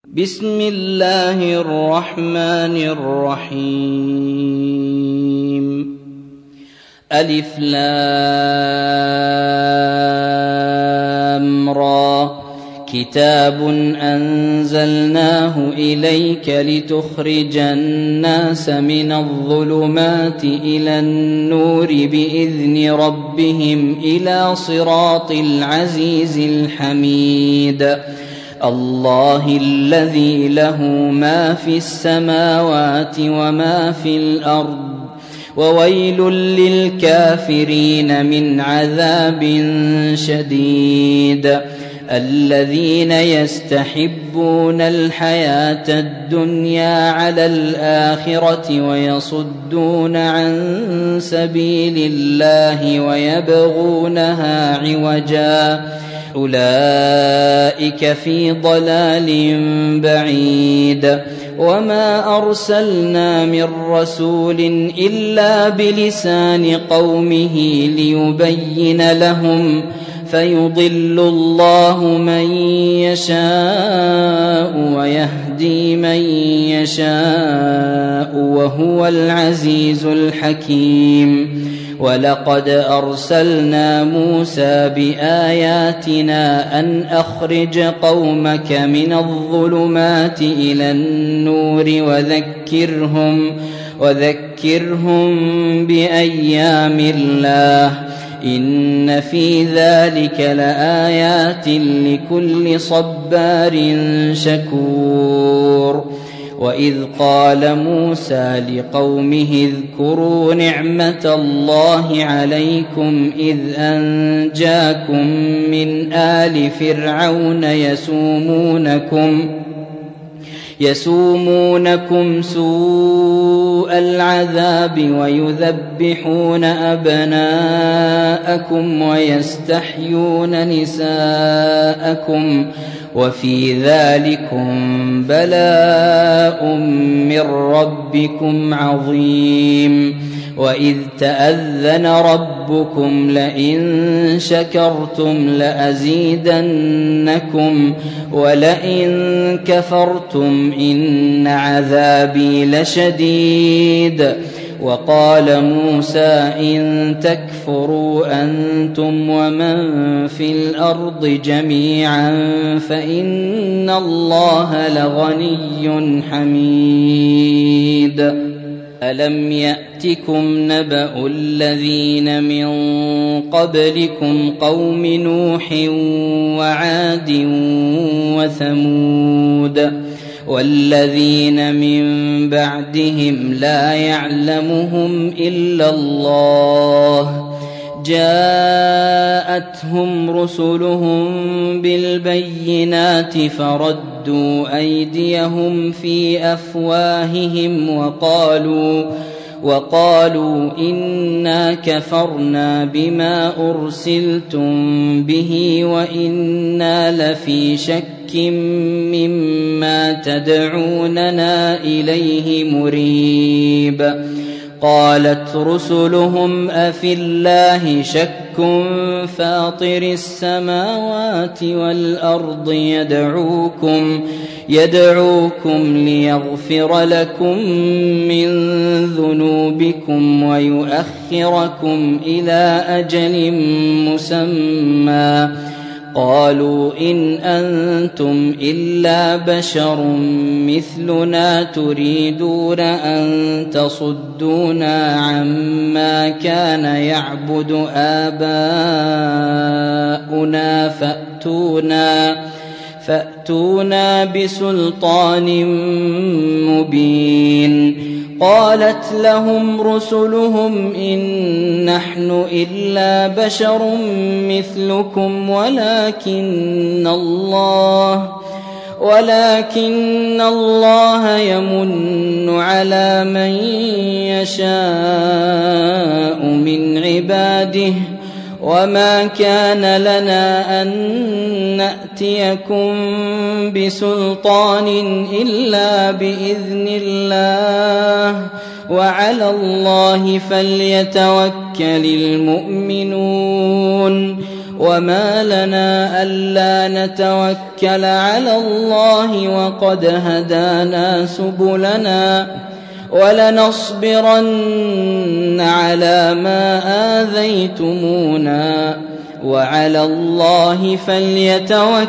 بسم الله الرحمن الرحيم. ألف لام را. كتاب أنزلناه إليك لتخرج الناس من الظلمات إلى النور بإذن ربهم إلى صراط العزيز الحميد. الله الذي له ما في السماوات وما في الأرض وويل للكافرين من عذاب شديد. الذين يستحبون الحياة الدنيا على الآخرة ويصدون عن سبيل الله ويبغونها عوجا أولئك في ضلال بعيد. وما أرسلنا من رسول إلا بلسان قومه ليبين لهم فيضل الله من يشاء ويهدي من يشاء وهو العزيز الحكيم. ولقد أرسلنا موسى بآياتنا أن أخرج قومك من الظلمات إلى النور وذكرهم بأيام الله إن في ذلك لآيات لكل صبار شكور. وإذ قال موسى لقومه اذكروا نعمة الله عليكم إذ أنجاكم من آل فرعون يسومونكم سوء العذاب ويذبحون أبناءكم ويستحيون نساءكم وفي ذلكم بلاء من ربكم عظيم. وإذ تأذن ربكم لئن شكرتم لأزيدنكم ولئن كفرتم إن عذابي لشديد. وقال موسى إن تكفروا أنتم ومن في الأرض جميعا فإن الله لغني حميد. ألم يأتكم نبأ الذين من قبلكم قوم نوح وعاد وثمود والذين من بعدهم لا يعلمهم إلا الله جاءتهم رسلهم بالبينات فردوا أيديهم في أفواههم وقالوا إنا كفرنا بما أرسلتم به وإنا لفي شك مما تدعوننا إليه مريب. قالت رسلهم أفي الله شك فاطر السماوات والأرض يدعوكم ليغفر لكم من ذنوبكم ويؤخركم إلى أجل مسمى. قالوا إن أنتم إلا بشر مثلنا تريدون أن تصدونا عما كان يعبد آباؤنا فأتونا بسلطان مبين. قالت لهم رسلهم إن نحن إلا بشر مثلكم ولكن الله يمن على من يشاء من عباده وما كان لنا أن نأتيكم بسلطان إلا بإذن الله وعلى الله فليتوكل المؤمنون. وما لنا ألا نتوكل على الله وقد هدانا سبلنا ولنصبرن على ما آذيتمونا وعلى الله فليتوكل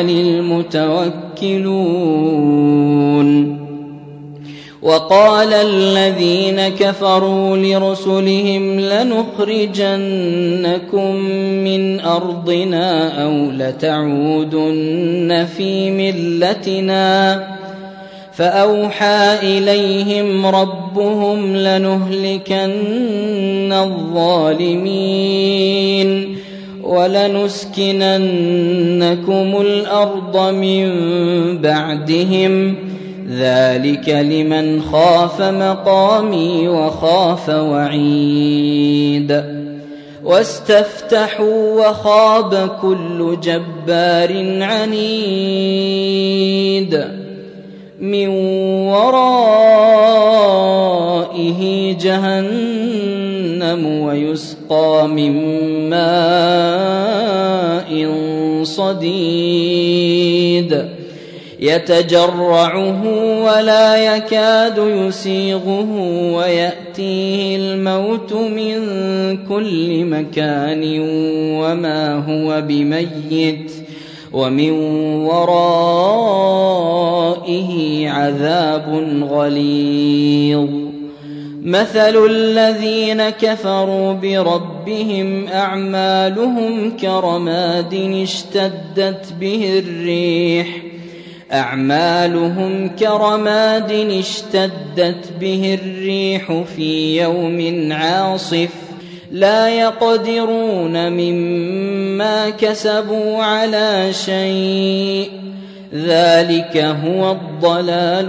المتوكلون. وقال الذين كفروا لرسلهم لنخرجنكم من أرضنا أو لتعودن في ملتنا فأوحى إليهم ربهم لنهلكن الظالمين ولنسكننكم الأرض من بعدهم ذلك لمن خاف مقامي وخاف وعيد. واستفتحوا وخاب كل جبار عنيد من ورائه جهنم ويسقى من ماء صديد يتجرعه ولا يكاد يسيغه ويأتيه الموت من كل مكان وما هو بميت ومن ورائه عذاب غليظ. مثل الذين كفروا بربهم أعمالهم كرماد اشتدت به الريح في يوم عاصف لا يقدرون مما كسبوا على شيء ذلك هو الضلال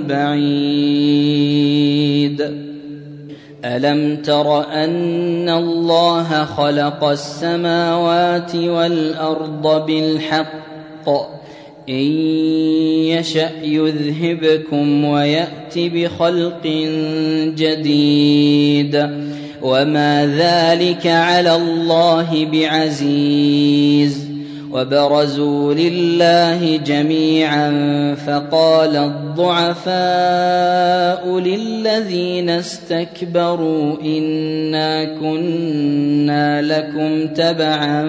البعيد. ألم تر أن الله خلق السماوات والأرض بالحق إن يشأ يذهبكم ويأت بخلق جديد وما ذلك على الله بعزيز. وبرزوا لله جميعا فقال الضعفاء للذين استكبروا إنا كنا لكم تبعا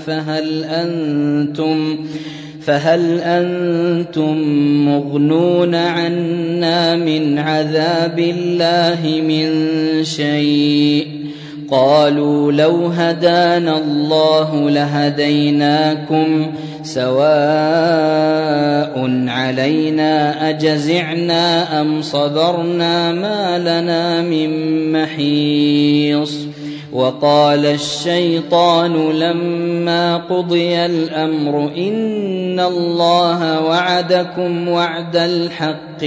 فهل أنتم مغنون عنا من عذاب الله من شيء قالوا لو هدانا الله لهديناكم سواء علينا أجزعنا أم صبرنا ما لنا من محيص. وقال الشيطان لما قضي الأمر إن الله وعدكم وعد الحق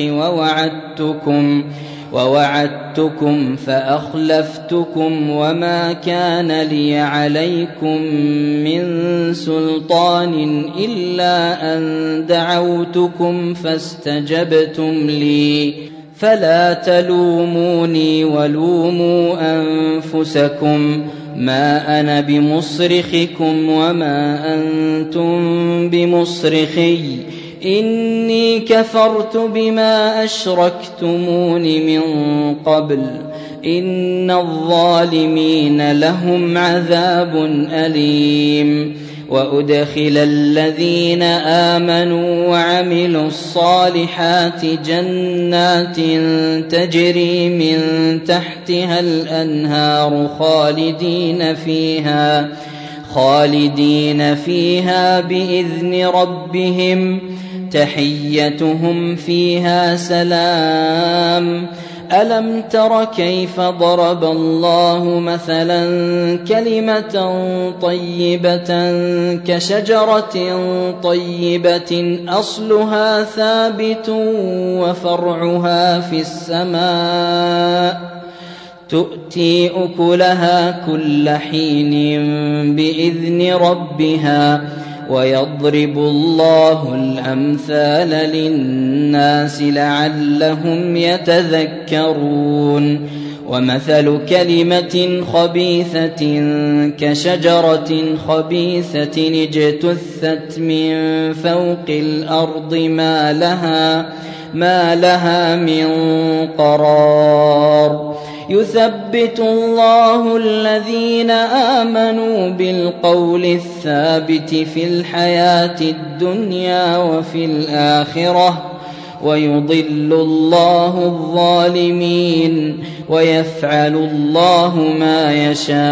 ووعدتكم فأخلفتكم وما كان لي عليكم من سلطان إلا أن دعوتكم فاستجبتم لي فلا تلوموني ولوموا أنفسكم ما أنا بمصرخكم وما أنتم بمصرخي إني كفرت بما أشركتمون من قبل إن الظالمين لهم عذاب أليم. وأدخل الذين آمنوا وعملوا الصالحات جنات تجري من تحتها الأنهار خالدين فيها بإذن ربهم تحيتهم فيها سلام. ألم تر كيف ضرب الله مثلا كلمة طيبة كشجرة طيبة أصلها ثابت وفرعها في السماء تؤتي أكلها كل حين بإذن ربها ويضرب الله الأمثال للناس لعلهم يتذكرون. ومثل كلمة خبيثة كشجرة خبيثة اجتثت من فوق الأرض ما لها من قرار يثبت الله الذين آمنوا بالقول الثابت في الحياة الدنيا وفي الآخرة ويضل الله الظالمين ويفعل الله ما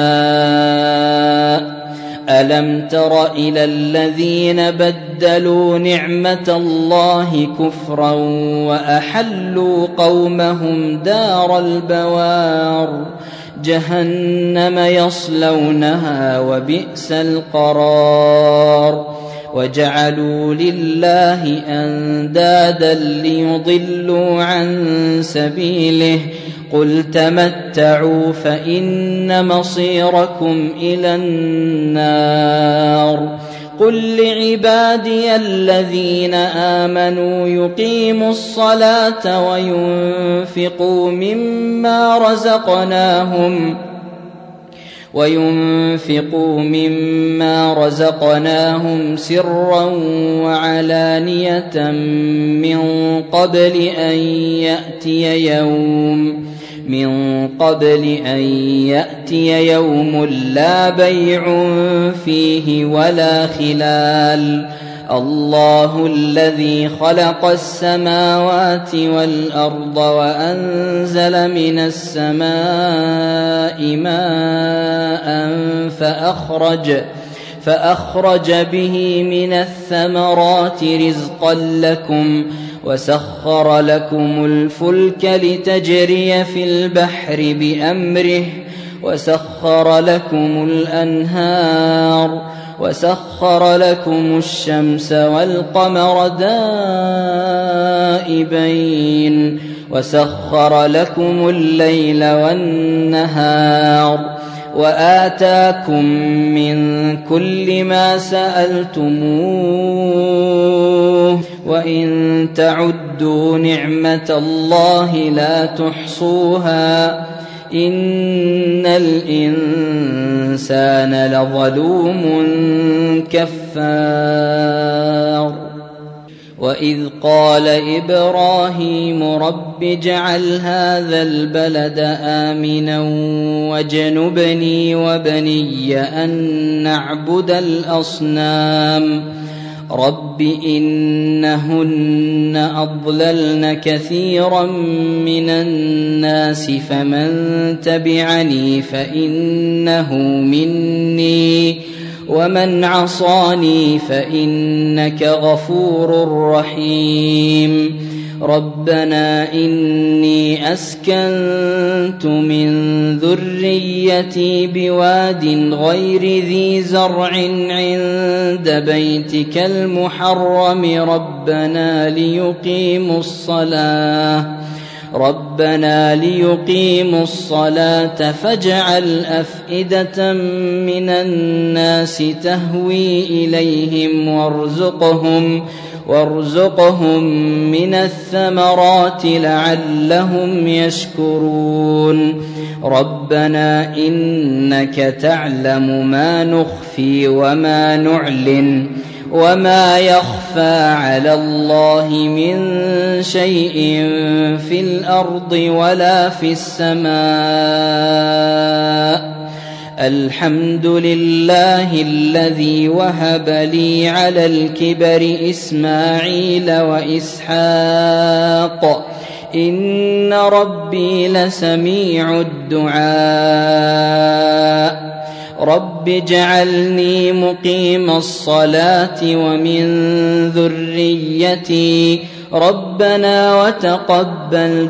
يشاء. ألم تر إلى الذين بدلوا نعمة الله كفرا وأحلوا قومهم دار البوار جهنم يصلونها وبئس القرار وجعلوا لله أندادا ليضلوا عن سبيله قل تمتعوا فإن مصيركم إلى النار قل لعبادي الذين آمنوا يقيموا الصلاة وينفقوا مما رزقناهم سرا وعلانية من قبل أن يأتي يوم لا بيع فيه ولا خلال الله الذي خلق السماوات والأرض وأنزل من السماء ماء فأخرج به من الثمرات رزقا لكم وسخر لكم الفلك لتجري في البحر بأمره وسخر لكم الأنهار وسخر لكم الشمس والقمر دائبين وسخر لكم الليل والنهار وآتاكم من كل ما سألتموه وإن تعدوا نعمة الله لا تحصوها إن الإنسان لظلوم كفار وإذ قال إبراهيم رب اجعل هذا البلد آمنا واجنبني وبني أن نعبد الأصنام رب إنهن أضللن كثيرا من الناس فمن تبعني فإنه مني ومن عصاني فإنك غفور رحيم ربنا إني أسكنت من ذريتي بواد غير ذي زرع عند بيتك المحرم ربنا ليقيموا الصلاة فاجعل أفئدة من الناس تهوي إليهم وارزقهم من الثمرات لعلهم يشكرون ربنا إنك تعلم ما نخفي وما نعلن وما يخفى على الله من شيء في الأرض ولا في السماء الحمد لله الذي وهب لي على الكبر إسماعيل وإسحاق إن ربي لسميع الدعاء رب اجعلني مقيم الصلاة ومن ذريتي ربنا وتقبل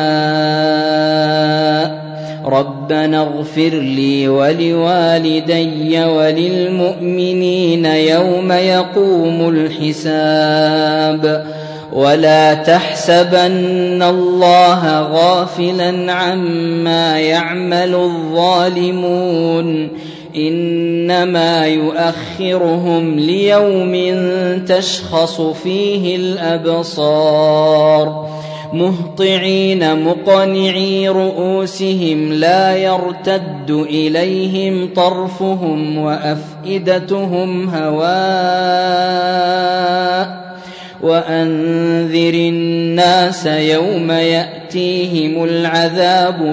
دعاء ربنا اغفر لي ولوالدي وللمؤمنين يوم يقوم الحساب ولا تحسبن الله غافلا عما يعمل الظالمون إنما يؤخرهم ليوم تشخص فيه الأبصار مهطعين مقنعي رؤوسهم لا يرتد إليهم طرفهم وأفئدتهم هواء وأنذر الناس يوم يأتيهم العذاب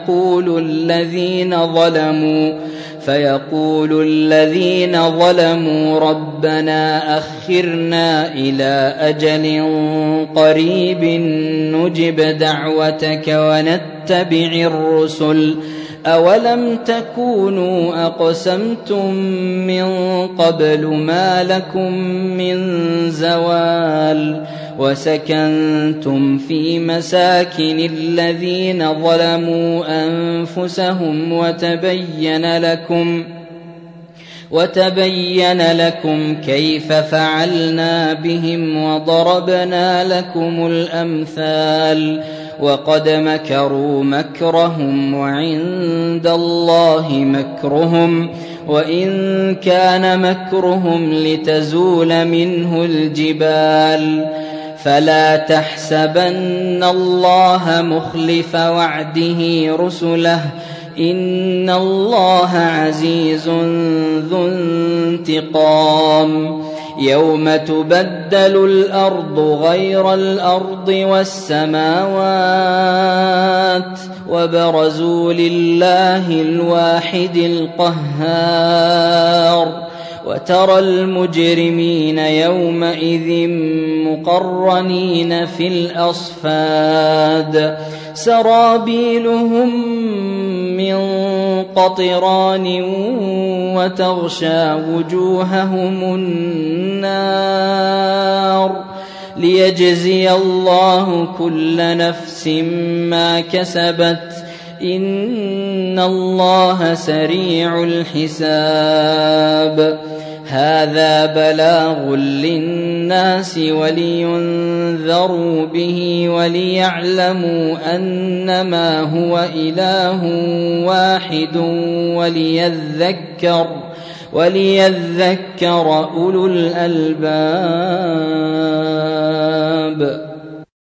فيقول الذين ظلموا ربنا أخرنا إلى أجل قريب نجب دعوتك ونتبع الرسل أولم تكونوا أقسمتم من قبل ما لكم من زوال وسكنتم في مساكن الذين ظلموا أنفسهم وتبين لكم كيف فعلنا بهم وضربنا لكم الأمثال وقد مكروا مكرهم وعند الله مكرهم وإن كان مكرهم لتزول منه الجبال فلا تحسبن الله مخلف وعده رسله إن الله عزيز ذو انتقام يوم تبدل الأرض غير الأرض والسماوات وبرزوا لله الواحد القهار وترى المجرمين يومئذ مقرنين في الأصفاد سرابيلهم من قطران وتغشى وجوههم النار ليجزي الله كل نفس ما كسبت إن الله سريع الحساب هذا بلاغ للناس ولينذروا به وليعلموا أنما هو إله واحد وليذكر أولو الألباب.